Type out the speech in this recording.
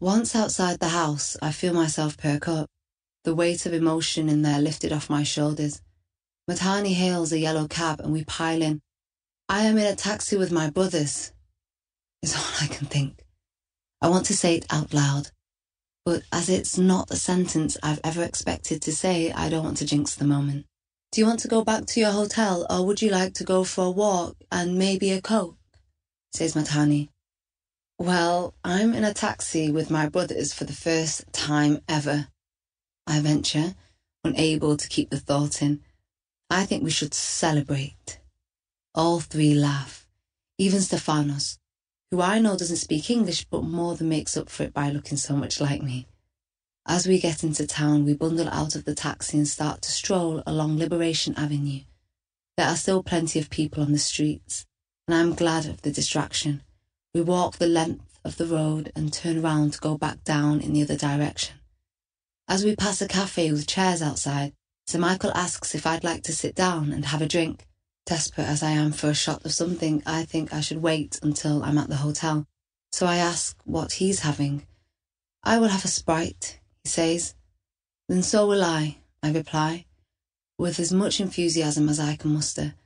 Once outside the house, I feel myself perk up, the weight of emotion in there lifted off my shoulders. Matani hails a yellow cab and we pile in. I am in a taxi with my brothers, is all I can think. I want to say it out loud, but as it's not a sentence I've ever expected to say, I don't want to jinx the moment. Do you want to go back to your hotel, or would you like to go for a walk and maybe a Coke? Says Matani. Well, I'm in a taxi with my brothers for the first time ever, I venture, unable to keep the thought in. I think we should celebrate. All three laugh, even Stefanos, who I know doesn't speak English but more than makes up for it by looking so much like me. As we get into town, we bundle out of the taxi and start to stroll along Liberation Avenue. There are still plenty of people on the streets, and I'm glad of the distraction. We walk the length of the road and turn round to go back down in the other direction. As we pass a cafe with chairs outside, Sir Michael asks if I'd like to sit down and have a drink. Desperate as I am for a shot of something, I think I should wait until I'm at the hotel. So I ask what he's having. I will have a Sprite, he says. Then so will I reply, with as much enthusiasm as I can muster.